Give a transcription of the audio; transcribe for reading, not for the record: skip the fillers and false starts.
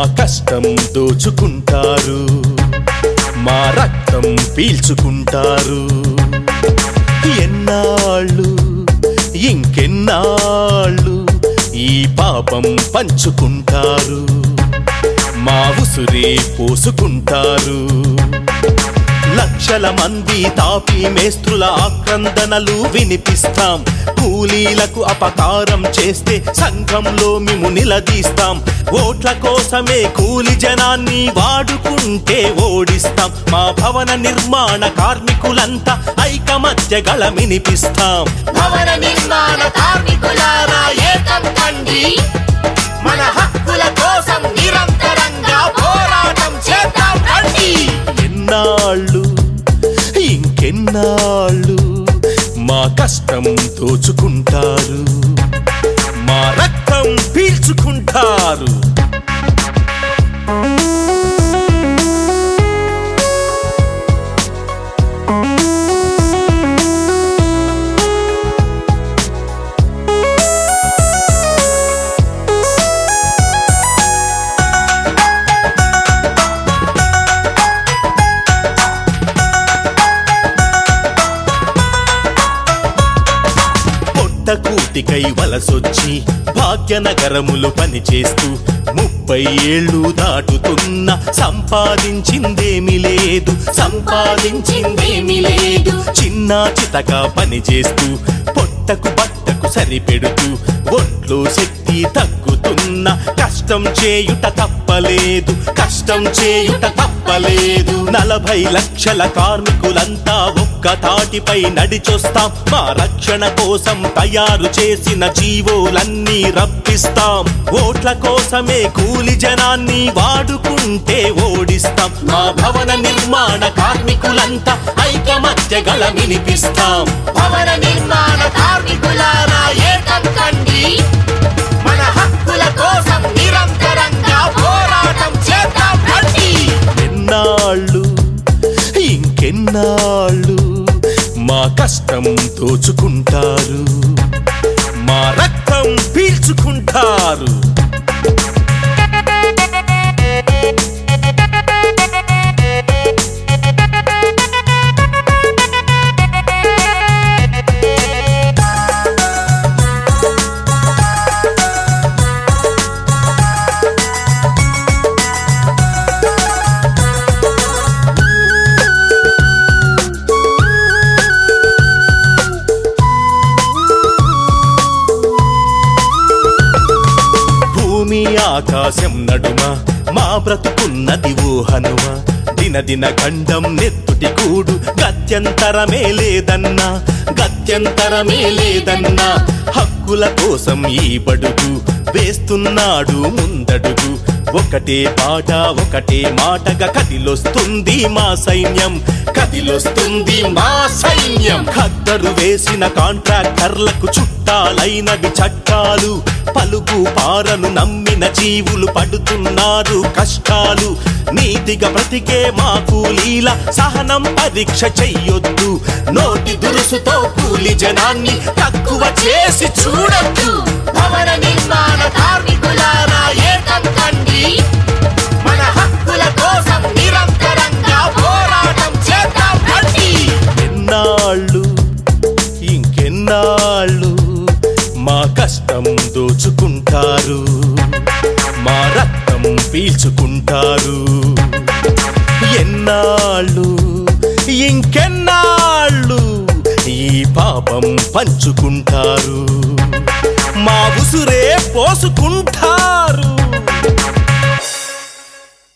కష్టం దోచుకుంటారు, మా రక్తం పీల్చుకుంటారు. ఎన్నాళ్ళు ఇంకెన్నాళ్ళు ఈ పాపం పంచుకుంటారు, మా ఉసురే పోసుకుంటారు. లక్షల మంది తాపీ మేస్త్రుల ఆక్రందనలు వినిపిస్తాం. కూలీలకు అపకారం చేస్తే సంఘంలో మేము నిలదీస్తాం. ఓట్ల కోసమే కూలి జనాన్ని వాడుకుంటే ఓడిస్తాం. మా భవన నిర్మాణ కార్మికులంతా ఐకమత్య గళమినిపిస్తాం. భవన నిర్మాణ కార్మికులారా ఏకం కండి, మన హక్కుల కోసం నిరంతరంగా పోరాటం చేద్దాం రండి. ఎన్నాళ్ళు ఇంకెన్నాళ్ళు మా కష్టం దోచుకుంటారు, మా రక్తం పీల్చుకుంటారు. కూటికై వలసొచ్చి భాగ్యనగరములు పనిచేస్తూ 30 ఏళ్ళు దాటుతున్న సంపాదించిందేమి లేదు. చిన్న చితగా పనిచేస్తూ పొట్టకు బట్టకు సరిపెడుతూ ఒంట్లో శక్తి తగ్గుతున్న కష్టం చేయుట తప్పలేదు. 40 లక్షల కార్మికులంతా ఒక్క తాటిపై నడిచొస్తాం. మా రక్షణ కోసం తయారు చేసిన జీవోలన్నీ రప్పిస్తాం. ఓట్ల కోసమే కూలి జనాన్ని వాడుకుంటే ఓడిస్తాం. మా భవన నిర్మాణ కార్మికులంతా ఐకమత్య గళమినిపిస్తాం. భవన నిర్మాణ కార్మికులారా ఏకం కండి, మన హక్కుల కోసం నిరంతరంగా పోరాటం చేద్దాం రండి. ఎన్నాళ్ళు ఇంకెన్నాళ్ళు మా కష్టం దోచుకుంటారు, మా రక్తం పీల్చుకుంటారు. ఆకాశం నడుమ మా బ్రతుకున్నది ఊహనుమ. దినదిన గండం నెత్తుటి కూడు గత్యంతరమే లేదన్నా. హక్కుల కోసం ఈ బడుగు వేస్తున్నాడు ముందడుగు. ఒకటే పాట ఒకటే మాటగా కదిలొస్తుంది మా సైన్యం. ఖద్దరు వేసిన కాంట్రాక్టర్లకు చుట్టాలైనవి చట్టాలు. పలుగు పారను నమ్మిన జీవులు పడుతున్నారు కష్టాలు. నీతిగా బ్రతికే మా కూలీల సహనం పరీక్ష చెయ్యొద్దు. నోటి దురుసుతో కూలి జనాన్ని తక్కువ చేసి చూడొద్దు. భవన నిర్మాణ కార్మికులారా ఏకం కండి, మన హక్కుల కోసం నిరంతరంగా పోరాటం చేద్దాం రండి. ఎన్నాళ్ళు ఇంకెన్నాళ్ళు మా కష్టం దోచుకుంటారు, మా రక్తం పీల్చుకుంటారు. ఎన్నాళ్ళు ఇంకెన్నాళ్ళు ఈ పాపం పంచుకుంటారు, మా ఉసురే పోసుకుంటారు.